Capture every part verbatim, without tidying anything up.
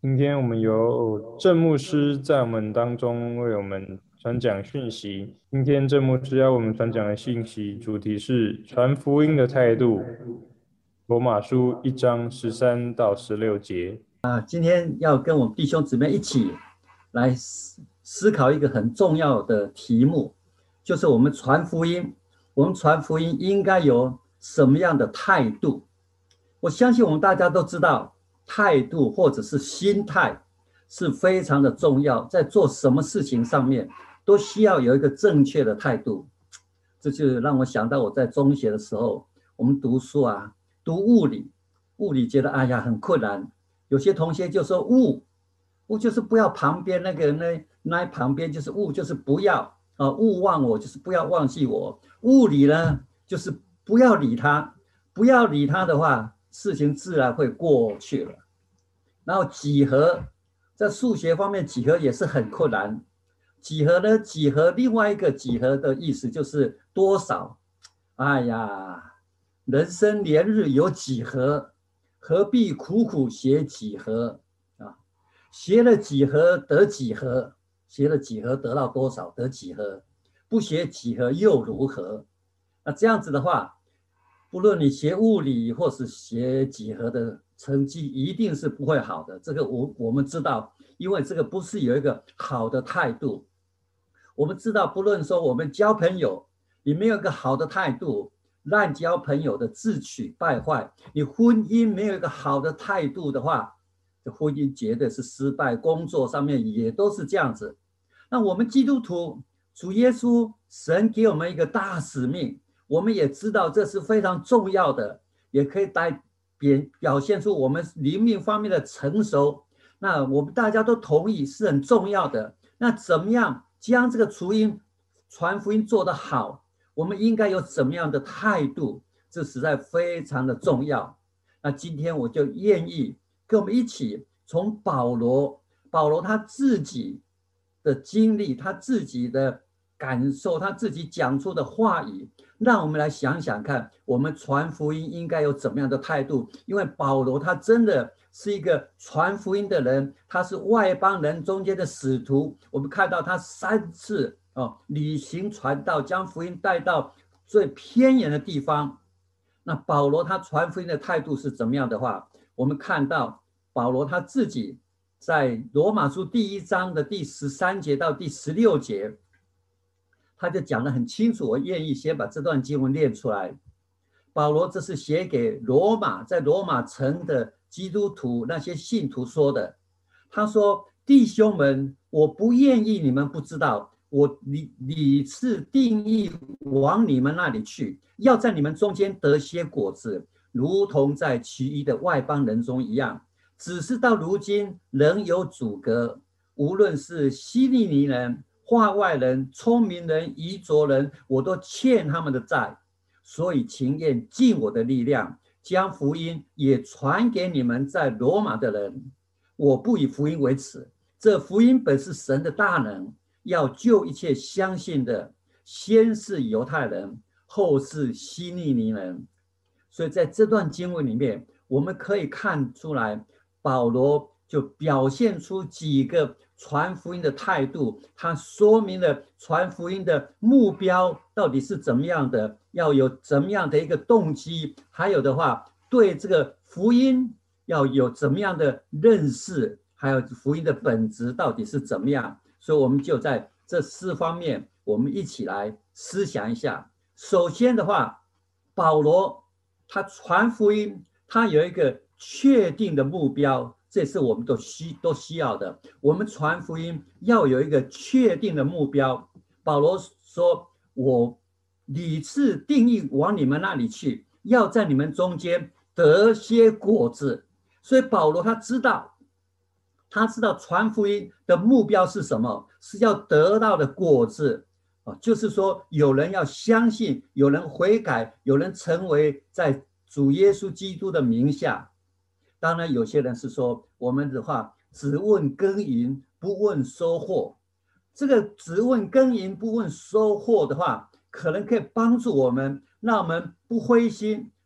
今天我们有郑牧师在我们当中为我们传讲讯息。今天郑牧师要我们传讲的信息主题是传福音的态度，罗马书一章十三到十六节。 啊，今天要跟我们弟兄姊妹一起来思思考一个很重要的题目，就是我们传福音，我们传福音应该有什么样的态度？我相信我们大家都知道，态度或者是心态是非常的重要，在做什么事情上面都需要有一个正确的态度。这就让我想到我在中学的时候，我们读书啊，读物理，物理觉得哎呀很困难，有些同学就说物物就是不要旁边那个那那旁边就是物就是不要啊，勿忘我就是不要忘记我。物理呢就是不要理他，不要理他的话，事情自然会过去了。然后几何在数学方面，几何也是很困难。几何呢？几何另外一个几何的意思就是多少。哎呀，人生年日有几何，何必苦苦学几何啊？学了几何得几何，学了几何得到多少得几何，不学几何又如何？那这样子的话，不论你学物理或是学几何的成绩，一定是不会好的。这个我我们知道，因为这个不是有一个好的态度。我们知道，不论说我们交朋友，你没有一个好的态度，滥交朋友的自取败坏。你婚姻没有一个好的态度的话，这婚姻绝对是失败。工作上面也都是这样子。那我们基督徒，主耶稣神给我们一个大使命，我们也知道这是非常重要的，也可以代表现出我们灵命方面的成熟。那我们大家都同意是很重要的。那怎么样将这个福音传福音做得好？我们应该有怎么样的态度？这实在非常的重要。那今天我就愿意跟我们一起从保罗，保罗他自己的经历，他自己的感受，他自己讲出的话语，让我们来想想看，我们传福音应该有怎么样的态度？因为保罗他真的是一个传福音的人，他是外邦人中间的使徒。我们看到他三次哦，旅行传道，将福音带到最偏远的地方。那保罗他传福音的态度是怎么样的话，我们看到保罗他自己在罗马书第一章的第十三节到第十六节，他就讲得很清楚。我愿意先把这段经文念出来。保罗这是写给罗马，在罗马城的基督徒那些信徒说的。他说：弟兄们，我不愿意你们不知道，我屡次定义往你们那里去，要在你们中间得些果子，如同在其余的外邦人中一样。只是到如今仍有阻隔，无论是希利尼人、化外人、聪明人、愚拙人，我都欠他们的债，所以情愿尽我的力量，将福音也传给你们在罗马的人。我不以福音为耻，这福音本是神的大能，要救一切相信的，先是犹太人，后是希利尼人。所以在这段经文里面，我们可以看出来，保罗就表现出几个传福音的态度，他说明了传福音的目标到底是怎么样的，要有怎么样的一个动机，还有的话，对这个福音要有怎么样的认识，还有福音的本质到底是怎么样。所以我们就在这四方面，我们一起来思想一下。首先的话，保罗他传福音，他有一个确定的目标，这是我们都需都需要的。我们传福音要有一个确定的目标。保罗说：我屡次定义往你们那里去，要在你们中间得些果子。所以保罗他知道，他知道传福音的目标是什么，是要得到的果子。就是说有人要相信，有人悔改，有人成为在主耶稣基督的名下。当然有些人是说，我们的话只问耕耘不问收获。这个只问耕耘不问收获的话，可能可以帮助我们，让我们不灰心，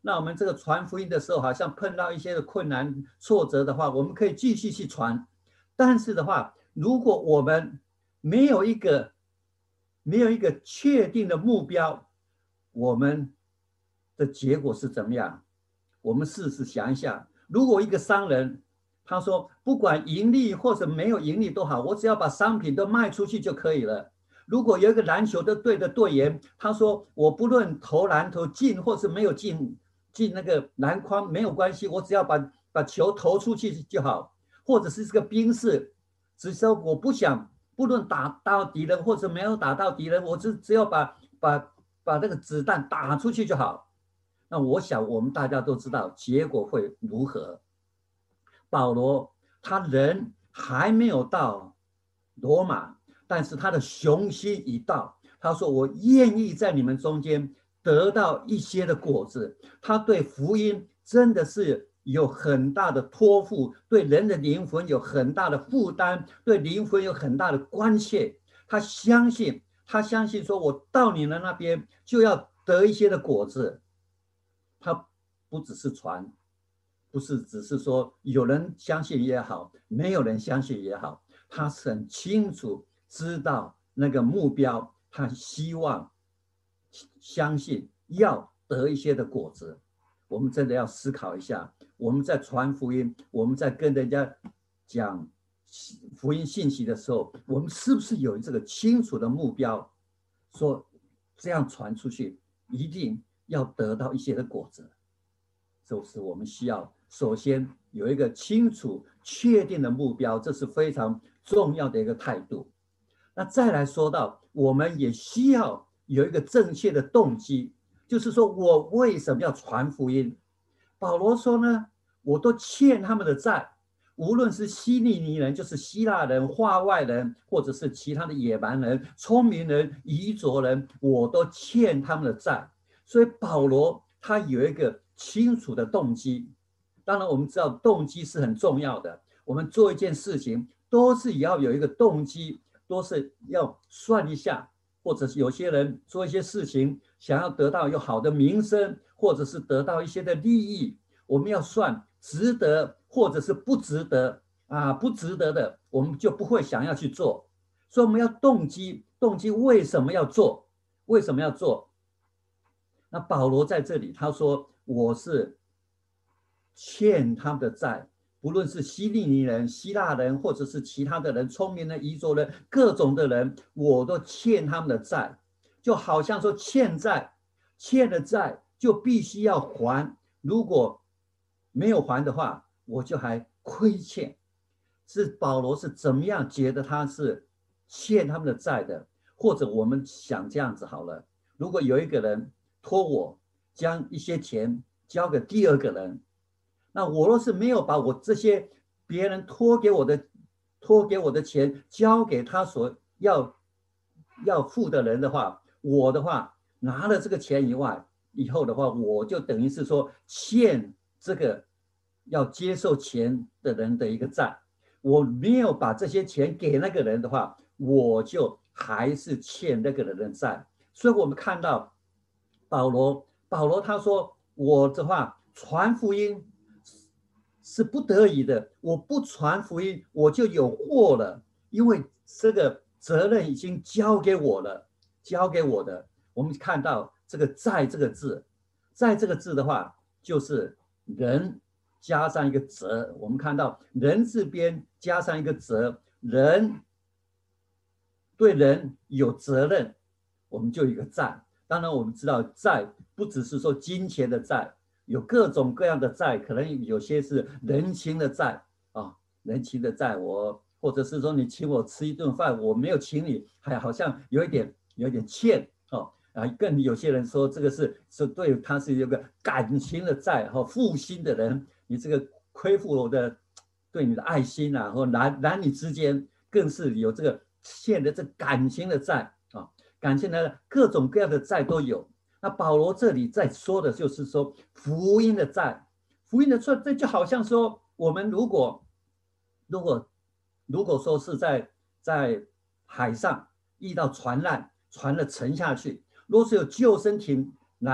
那我们这个传福音的时候，好像碰到一些的困难挫折的话，我们可以继续去传。但是的话，如果我们没有一个没有一个确定的目标，我们的结果是怎么样？我们试试想一下，如果一个商人他说不管盈利或者没有盈利都好，我只要把商品都卖出去就可以了。如果有一个篮球的队的队员，他说我不论投篮投进或是没有进进那个篮筐没有关系，我只要把把球投出去就好。或者是这个兵士，只是说我不想不论打到敌人或者没有打到敌人，我只只要把把把那个子弹打出去就好。那我想我们大家都知道结果会如何。保罗他人还没有到罗马，但是他的雄心已到。他说我愿意在你们中间得到一些的果子。他对福音真的是有很大的托付，对人的灵魂有很大的负担，对灵魂有很大的关切。他相信他相信说我到你们那边就要得一些的果子。他不只是传，不是只是说有人相信也好，没有人相信也好，他是很清楚知道那个目标，他希望相信要得一些的果子。我们真的要思考一下，我们在传福音，我们在跟人家讲福音信息的时候，我们是不是有这个清楚的目标，说这样传出去一定要得到一些的果子。就是我们需要首先有一个清楚确定的目标，这是非常重要的一个态度。那再来说到，我们也需要有一个正确的动机，就是说我为什么要传福音？保罗说呢，我都欠他们的债，无论是希利尼人，就是希腊人、化外人，或者是其他的野蛮人、聪明人、愚拙人，我都欠他们的债。所以保罗他有一个清楚的动机。当然我们知道动机是很重要的，我们做一件事情都是要有一个动机，都是要算一下，或者是有些人做一些事情想要得到有好的名声，或者是得到一些的利益，我们要算值得或者是不值得啊，不值得的我们就不会想要去做。所以我们要动机，动机为什么要做？为什么要做？那保罗在这里他说我是欠他们的债，不论是希利尼人、希腊人，或者是其他的人，聪明的、愚拙人，各种的人，我都欠他们的债。就好像说欠债，欠了债就必须要还，如果没有还的话，我就还亏欠。是保罗是怎么样觉得他是欠他们的债的？或者我们想这样子好了，如果有一个人托我将一些钱交给第二个人，那我若是没有把我这些别人托给我的托给我的钱交给他所要要付的人的话，我的话拿了这个钱以外，以后的话我就等于是说欠这个要接受钱的人的一个债。我没有把这些钱给那个人的话，我就还是欠那个人的债。所以我们看到保罗，保罗他说我的话传福音是不得已的，我不传福音我就有祸了，因为这个责任已经交给我了，交给我的。我们看到这个在这个字，在这个字的话就是人加上一个责，我们看到人字边加上一个责，人对人有责任，我们就有一个债。当然我们知道债不只是说金钱的债，有各种各样的债，可能有些是人情的债啊，人情的债，我或者是说你请我吃一顿饭，我没有请你，还好像有一点有一点欠哦啊，更有些人说这个是是对他是有个感情的债哈，负心的人，你这个亏负我的对你的爱心啊，或男男女之间更是有这个欠的这感情的债啊，感情的各种各样的债都有。那保罗这里在说的就是说福音的债，福音的债，这就好像说我们如果如果如果说是在在海上遇到船难，船的沉下去，若是有救生艇来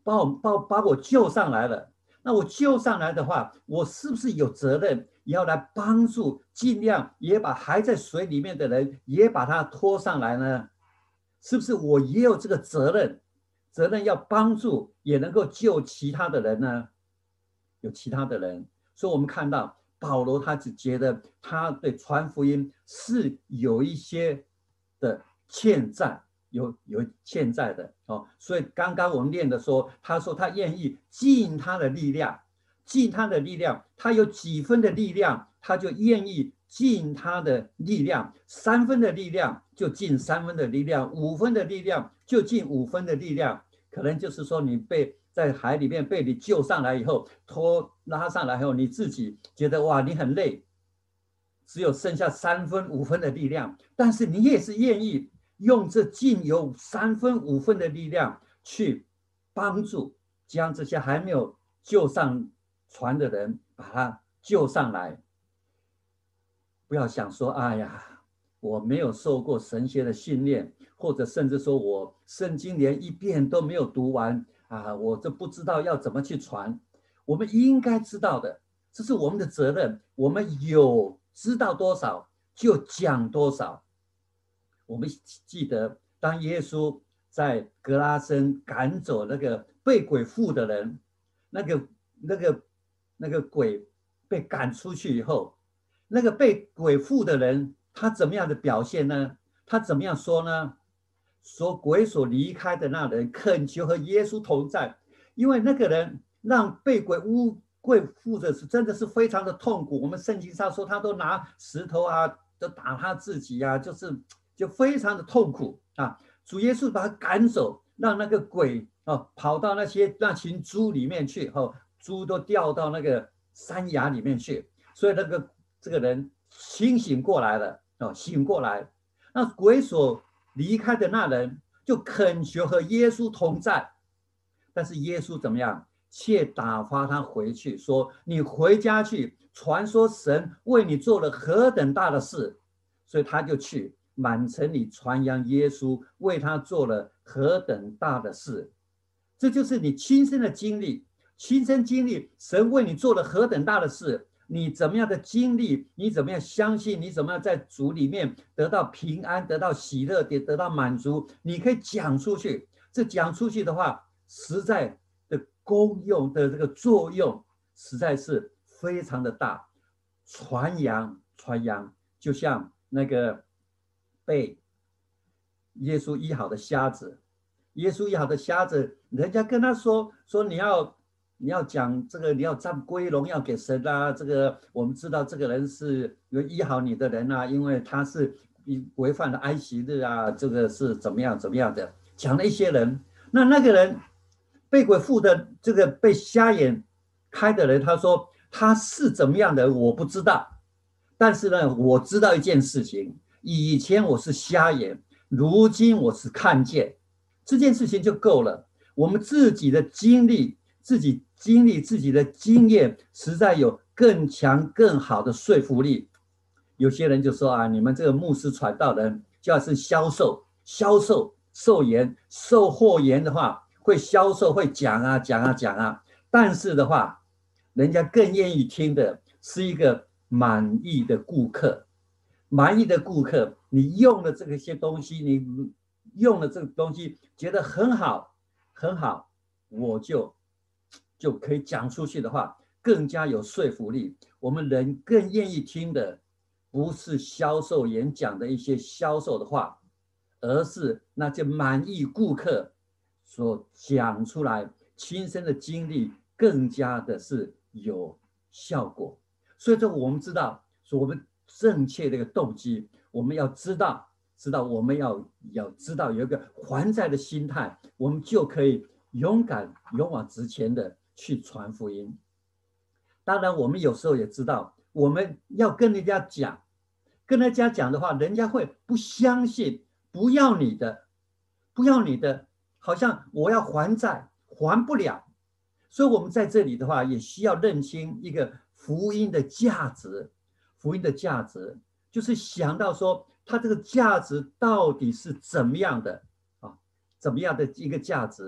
把我把把我救上来了。那我救上来的话，我是不是有责任也要来帮助，尽量也把还在水里面的人也把他拖上来呢？是不是我也有这个责任？责任要帮助，也能够救其他的人呢？有其他的人，所以我们看到保罗他只觉得他对传福音是有一些的欠债，有有欠债的哦。所以刚刚我们念的说，他说他愿意尽他的力量，尽他的力量，他有几分的力量，他就愿意尽他的力量，三分的力量就尽三分的力量，五分的力量就尽五分的力量。可能就是说你被在海里面被你救上来以后，拖拉上来以后，你自己觉得哇，你很累，只有剩下三分五分的力量，但是你也是愿意用这仅有三分五分的力量去帮助将这些还没有救上船的人把他救上来。不要想说，哎呀，我没有受过神学的训练，或者甚至说我圣经连一遍都没有读完啊，我就不知道要怎么去传。我们应该知道的，这是我们的责任。我们有知道多少就讲多少。我们记得，当耶稣在格拉森赶走那个被鬼附的人，那个那个那个鬼被赶出去以后，那个被鬼附的人，他怎么样的表现呢？他怎么样说呢？说鬼所离开的那人恳求和耶稣同在，因为那个人让被鬼污鬼附的是真的是非常的痛苦。我们圣经上说，他都拿石头啊，都打他自己啊，就是就非常的痛苦啊。主耶稣把他赶走，让那个鬼啊跑到那些那群猪里面去，哦，猪都掉到那个山崖里面去，所以那个这个人清醒过来了，哦，醒过来。那鬼所离开的那人就恳求和耶稣同在，但是耶稣怎么样？却打发他回去，说：“你回家去，传说神为你做了何等大的事。”所以他就去满城里传扬耶稣为他做了何等大的事。这就是你亲身的经历，亲身经历神为你做了何等大的事。你怎么样的经历，你怎么样相信，你怎么样在主里面得到平安，得到喜乐，得到满足，你可以讲出去。这讲出去的话，实在的功用的这个作用实在是非常的大。传扬传扬，就像那个被耶稣医好的瞎子，耶稣医好的瞎子，人家跟他说说你要你要讲这个，你要赞归荣耀给神啊。这个我们知道这个人是有医好你的人啊，因为他是违反了安息日啊，这个是怎么样怎么样的，讲了一些人。那那个人被鬼附的这个被瞎眼开的人，他说他是怎么样的我不知道，但是呢，我知道一件事情，以前我是瞎眼，如今我是看见，这件事情就够了。我们自己的经历，自己经历自己的经验，实在有更强更好的说服力。有些人就说啊，你们这个牧师传道人就要是销售，销售售言，售货员的话会销售，会讲啊讲啊讲啊，但是的话，人家更愿意听的是一个满意的顾客。满意的顾客，你用了这些东西，你用了这个东西觉得很好很好，我就就可以讲出去的话更加有说服力。我们人更愿意听的不是销售员讲的一些销售的话，而是那些满意顾客所讲出来亲身的经历，更加的是有效果。所以这我们知道，说我们正确的一个动机，我们要知道，知道我们要要知道有一个还债的心态，我们就可以勇敢勇往直前的去传福音。当然，我们有时候也知道，我们要跟人家讲，跟人家讲的话，人家会不相信，不要你的，不要你的，好像我要还债，还不了。所以，我们在这里的话，也需要认清一个福音的价值。福音的价值就是想到说，它这个价值到底是怎么样的啊？怎么样的一个价值？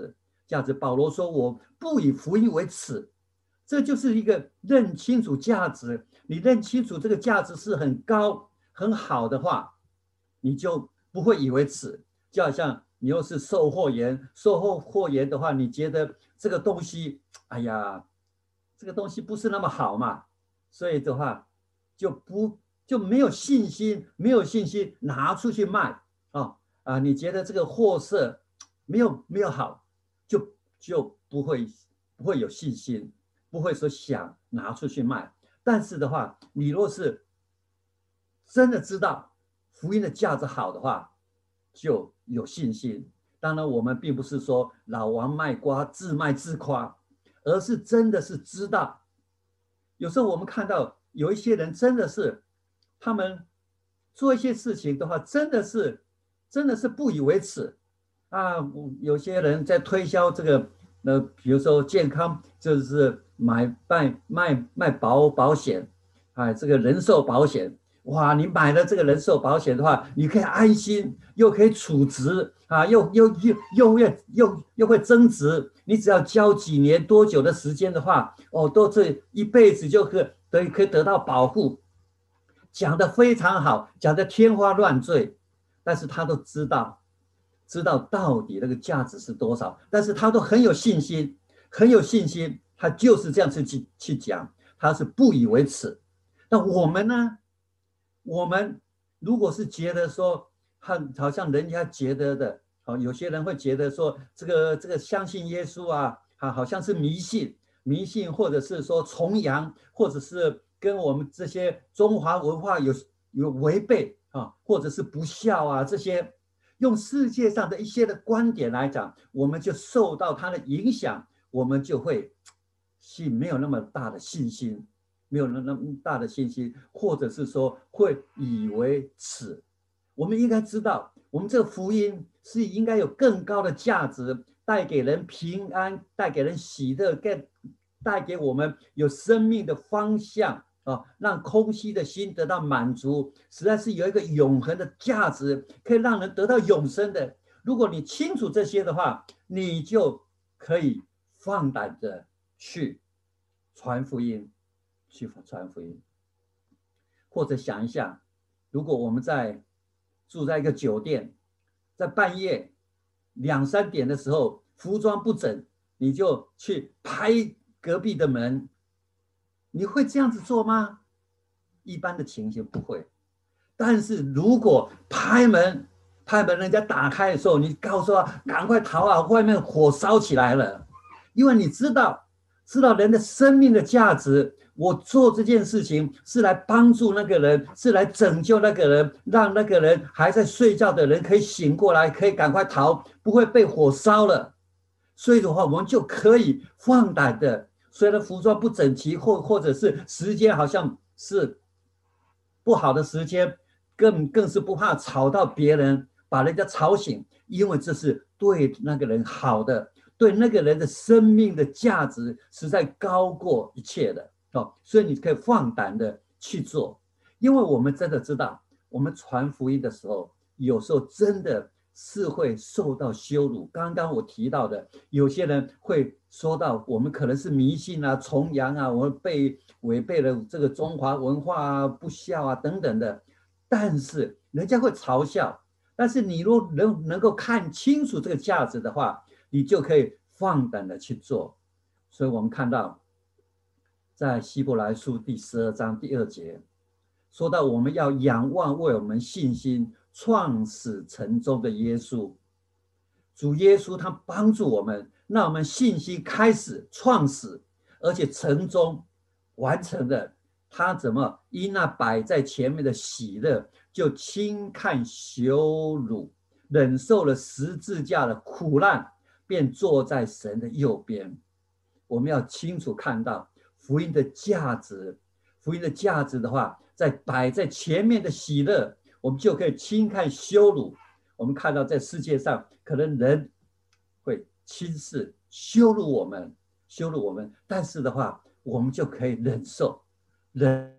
价值。保罗说：“我不以福音为耻。”这就是一个认清楚价值。你认清楚这个价值是很高很好的话，你就不会以为耻。就好像你又是售货员，售后货员的话，你觉得这个东西，哎呀，这个东西不是那么好嘛，所以的话就不就没有信心，没有信心拿出去卖啊啊！你觉得这个货色没有没有好，就就不会不会有信心。不会说想拿出去卖，但是的话，你若是真的知道福音的价值好的话，就有信心。当然，我们并不是说老王卖瓜自卖自夸，而是真的是知道。有时候我们看到有一些人真的是，他们做一些事情的话，真的是真的是不以为耻啊。有些人在推销这个，呃，比如说健康，就是买卖卖卖保保险，啊，这个人寿保险，哇，你买了这个人寿保险的话，你可以安心，又可以储值啊，又又又又又又又会增值。你只要交几年多久的时间的话，哦，都这一辈子就可得可以得到保护。讲得非常好，讲得天花乱坠，但是他都知道，知道到底那个价值是多少，但是他都很有信心，很有信心，他就是这样子去去讲，他是不以为耻。那我们呢？我们如果是觉得说，好像人家觉得的，好，有些人会觉得说，这个这个相信耶稣啊，啊，好像是迷信，迷信，或者是说崇洋，或者是跟我们这些中华文化有有违背啊，或者是不孝啊，这些用世界上的一些的观点来讲，我们就受到它的影响，我们就会信没有那么大的信心。没有那么大的信心，或者是说会以为耻。我们应该知道，我们这个福音是应该有更高的价值，带给人平安，带给人喜乐，带带给我们有生命的方向啊，让空虚的心得到满足，实在是有一个永恒的价值，可以让人得到永生的。如果你清楚这些的话，你就可以放胆的去传福音。去传福音，或者想一下，如果我们在住在一个酒店，在半夜两三点的时候，服装不整，你就去拍隔壁的门，你会这样子做吗？一般的情形不会，但是如果拍门，拍门人家打开的时候，你告诉他赶快逃啊，外面火烧起来了，因为你知道，知道人的生命的价值。我做这件事情是来帮助那个人，是来拯救那个人，让那个人还在睡觉的人可以醒过来，可以赶快逃，不会被火烧了。所以的话，我们就可以放胆的，虽然服装不整齐，或或者是时间好像是不好的时间，更更是不怕吵到别人，把人家吵醒，因为这是对那个人好的，对那个人的生命的价值实在高过一切的哦。所以你可以放胆的去做，因为我们真的知道，我们传福音的时候，有时候真的是会受到羞辱。刚刚我提到的，有些人会说到我们可能是迷信啊、崇洋啊，我们被违背了这个中华文化啊、不孝啊等等的，但是人家会嘲笑。但是你若能能够看清楚这个价值的话，你就可以放胆的去做。所以我们看到，在希伯来书第十二章第二节，说到我们要仰望为我们信心创始成终的耶稣。主耶稣他帮助我们，让我们信心开始创始，而且成终完成了。他怎么因那摆在前面的喜乐，就轻看羞辱，忍受了十字架的苦难，便坐在神的右边。我们要清楚看到福音的价值，福音的价值的话，在摆在前面的喜乐，我们就可以轻看羞辱。我们看到在世界上，可能人会轻视、羞辱我们，羞辱我们，但是的话，我们就可以忍受，忍。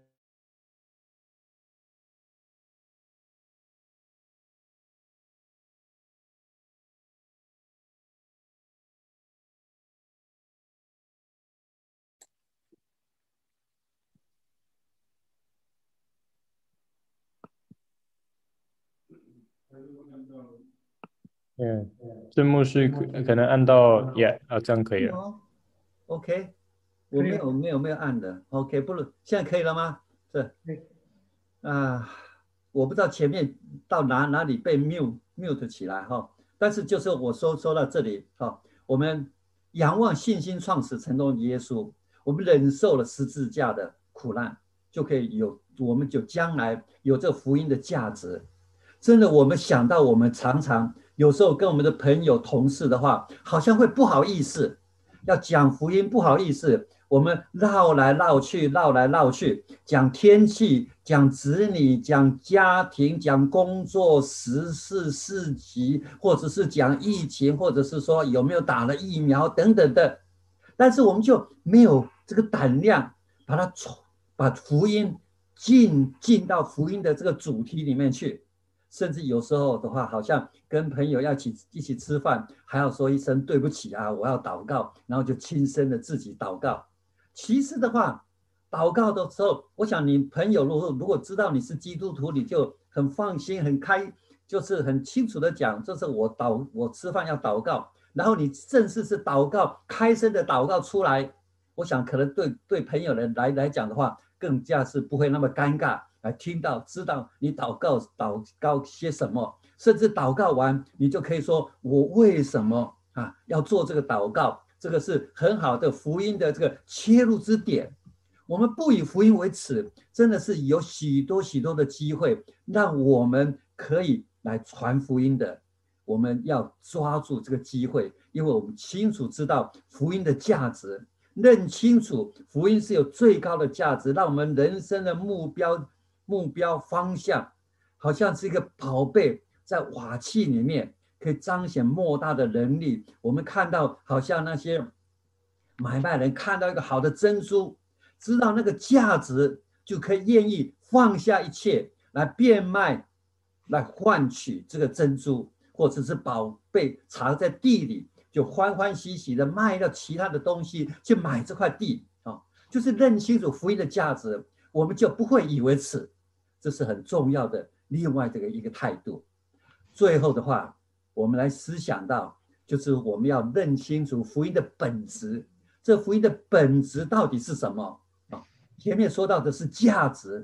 嗯，这幕是可可能按到也啊，这样可以了。 哦，OK，我可以了， 没有没有没有按的，OK，不能，现在可以了吗？是对， 啊，我不知道前面到哪哪里被 mute mute 起来哈，但是就是我说说到这里哈，我们仰望信心创始成终的耶稣，我们忍受了十字架的苦难，就可以有，我们就将来有这福音的价值。真的，我们想到我们常常有时候跟我们的朋友、同事的话，好像会不好意思，要讲福音不好意思，我们绕来绕去，绕来绕去，讲天气，讲子女，讲家庭，讲工作、时事、事情，或者是讲疫情，或者是说有没有打了疫苗等等的，但是我们就没有这个胆量把它把福音进进到福音的这个主题里面去。甚至有时候的话，好像跟朋友要一起一起吃饭，还要说一声对不起啊，我要祷告，然后就轻声的自己祷告。其实的话，祷告的时候，我想你朋友如果如果知道你是基督徒，你就很放心、很开，就是很清楚的讲，这是我祷我吃饭要祷告，然后你正式是祷告，开声的祷告出来，我想可能对对朋友人来来讲的话，更加是不会那么尴尬。来听到知道你祷告祷告些什么，甚至祷告完你就可以说我为什么啊要做这个祷告，这个是很好的福音的这个切入之点。我们不以福音为耻，真的是有许多许多的机会让我们可以来传福音的，我们要抓住这个机会，因为我们清楚知道福音的价值，认清楚福音是有最高的价值，让我们人生的目标目标方向好像是一个宝贝，在瓦器里面可以彰显莫大的能力。我们看到好像那些买卖人看到一个好的珍珠，知道那个价值，就可以愿意放下一切来变卖，来换取这个珍珠，或者是宝贝藏在地里，就欢欢喜喜的卖掉其他的东西去买这块地啊，就是认清楚福音的价值，我们就不会以为耻。这是很重要的另外这个一个态度。最后的话，我们来思想到，就是我们要认清楚福音的本质。这福音的本质到底是什么啊？前面说到的是价值。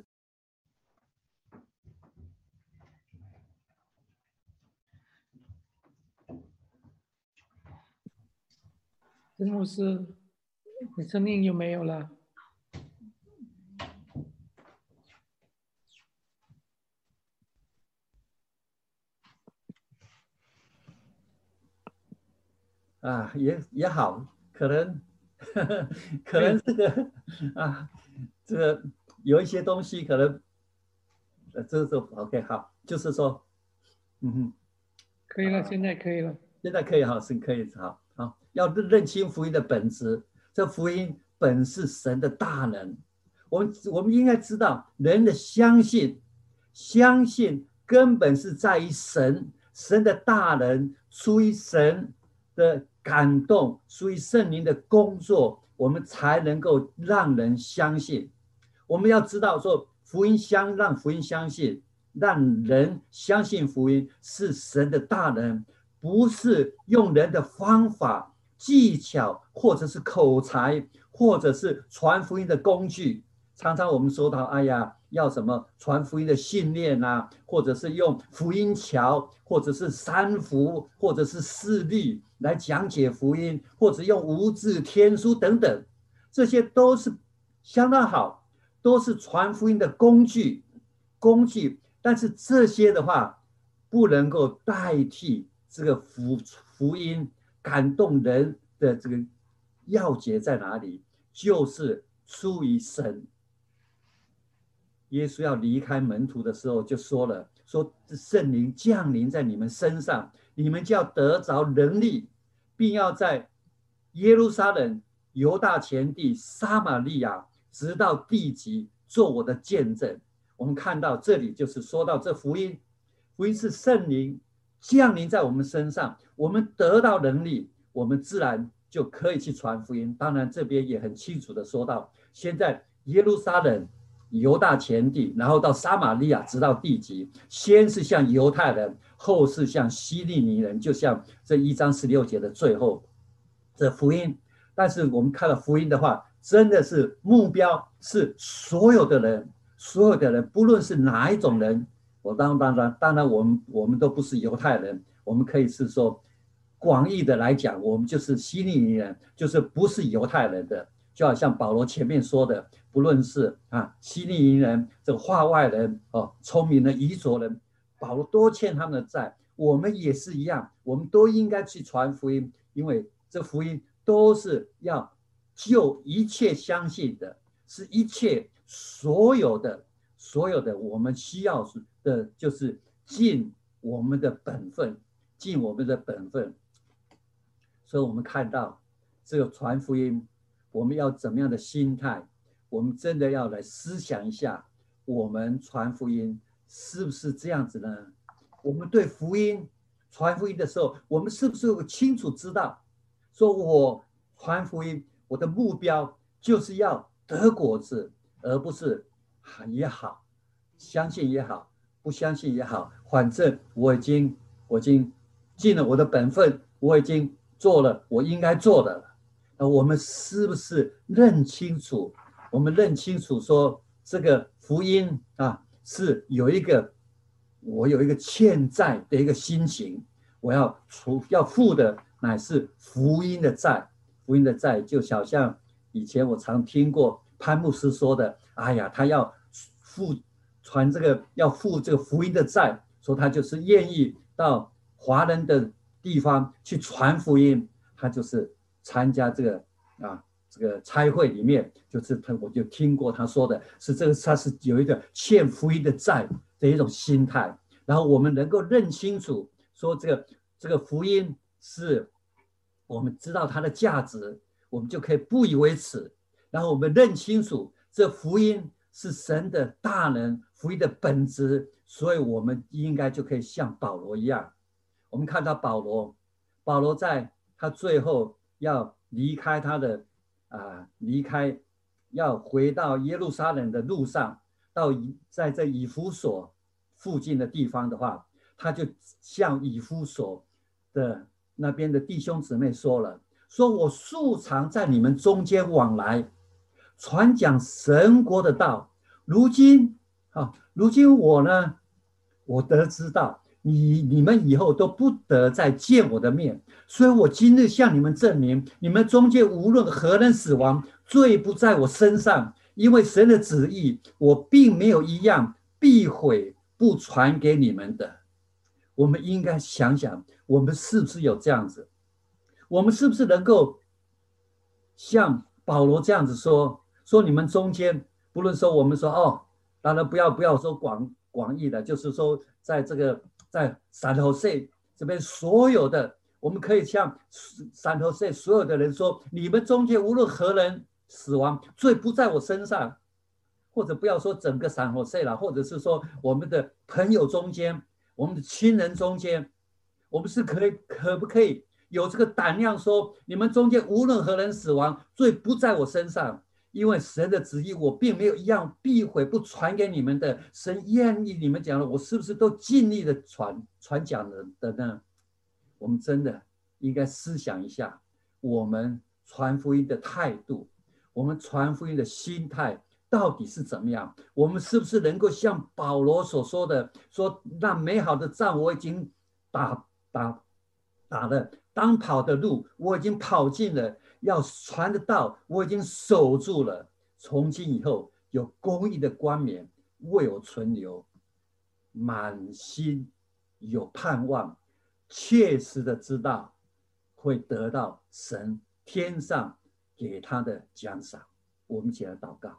陈牧师，你声音有没有了？ 啊，也也好，可能呵呵可能这个啊，这个有一些东西可能，呃，这是 OK 好，就是说，嗯哼， 可以了，现在可以了。 现在可以哈，是可以好，好，要认清福音的本质。这福音本是神的大能，我们我们应该知道，人的相信，相信根本是在于神，神的大能，出于神的感动，出于圣灵的工作，我们才能够让人相信。我们要知道说，福音相让福音相信，让人相信福音是神的大能。不是用人的方法、技巧，或者是口才，或者是传福音的工具。常常我们说到，哎呀，要什么传福音的训练啊，或者是用福音桥，或者是三福，或者是事例来讲解福音，或者用无字天书等等，这些都是相当好，都是传福音的工具，工具。但是这些的话，不能够代替这个福福音感动人的这个要诀在哪里？就是出于神。耶稣要离开门徒的时候，就说了：“说圣灵降临在你们身上，你们就要得着能力，并要在耶路撒冷、犹大全地、撒玛利亚，直到地极，做我的见证。”我们看到这里就是说到这福音，福音是圣灵降临在我们身上，我们得到能力，我们自然就可以去传福音。当然，这边也很清楚的说到，现在耶路撒冷犹大全地，然后到撒玛利亚，直到地极。先是向犹太人，后是向希利尼人，就像这一章十六节的最后，这福音。但是我们看到福音的话，真的是目标是所有的人，所有的人，不论是哪一种人。我当当然当然我们我们都不是犹太人，我们可以是说广义的来讲，我们就是希利尼人，就是不是犹太人的。就好像保罗前面说的，不论是啊希利尼人、这个化外人哦，聪明的彝族人，保罗都欠他们的债，我们也是一样，我们都应该去传福音，因为这福音都是要救一切相信的，是一切所有的所有的我们需要的，就是尽我们的本分，尽我们的本分。所以我们看到这个传福音，我们要怎么样的心态？我们真的要来思想一下，我们传福音是不是这样子呢？我们对福音传福音的时候，我们是不是清楚知道，说我传福音，我的目标就是要得果子，而不是也好，相信也好，不相信也好，反正我已经我已经尽了我的本分，我已经做了我应该做的了。那我们是不是认清楚？我们认清楚说，这个福音啊，是有一个我有一个欠债的一个心情，我要除要付的乃是福音的债。福音的债就好像以前我常听过潘牧师说的，哎呀，他要付传这个要付这个福音的债，说他就是愿意到华人的地方去传福音，他就是参加这个啊这个差会里面，就是他我就听过他说的是这个，他是有一个欠福音的债的一种心态。然后我们能够认清楚，说这个这个福音是我们知道它的价值，我们就可以不以为耻。然后我们认清楚，这福音是神的大能，福音的本质，所以我们应该就可以像保罗一样。我们看到保罗，保罗在他最后要离开他的啊，离开要回到耶路撒冷的路上，到在这以弗所附近的地方的话，他就向以弗所的那边的弟兄姊妹说了，说我素常在你们中间往来，传讲神国的道。如今啊，如今我呢，我得知道你你们以后都不得再见我的面，所以我今日向你们证明，你们中间无论何人死亡，罪不在我身上，因为神的旨意，我并没有一样避讳不传给你们的。我们应该想想，我们是不是有这样子？我们是不是能够像保罗这样子说，说你们中间，不论说我们说哦，当然不要不要说广广义的，就是说在这个在San Jose这边所有的，我们可以向San Jose所有的人说，你们中间无论何人死亡，罪不在我身上。或者不要说整个San Jose了，或者是说我们的朋友中间，我们的亲人中间，我们是可以可不可以有这个胆量说，你们中间无论何人死亡，罪不在我身上，因为神的旨意我并没有一样避讳不传给你们的。神愿意你们讲了，我是不是都尽力的传传讲的呢？我们真的应该思想一下，我们传福音的态度，我们传福音的心态到底是怎么样？我们是不是能够像保罗所说的，说那美好的仗我已经打打打了，当跑的路我已经跑尽了，要传的道我已经守住了。从今以后，有公义的冠冕为我存留，满心有盼望，切实的知道会得到神天上给他的奖赏。我们一起来祷告。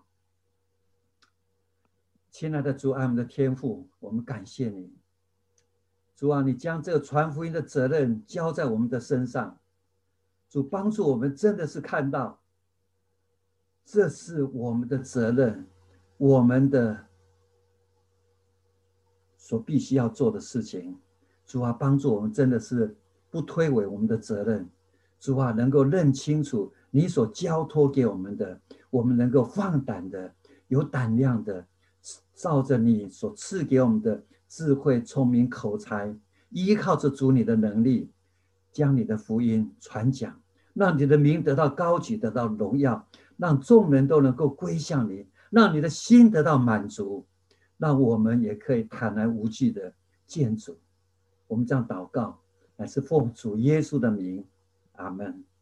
亲爱的主，爱我们的天父，我们感谢你。主啊，你将这个传福音的责任交在我们的身上。主帮助我们真的是看到，这是我们的责任，我们的所必须要做的事情。主啊，帮助我们真的是不推诿我们的责任。主啊，能够认清楚你所交托给我们的，我们能够放胆的有胆量的，照着你所赐给我们的智慧、聪明、口才，依靠着主你的能力，将你的福音传讲，让你的名得到高举，得到荣耀，让众人都能够归向你，让你的心得到满足，让我们也可以坦然无惧的见主。我们这样祷告，乃是奉主耶稣的名，阿们。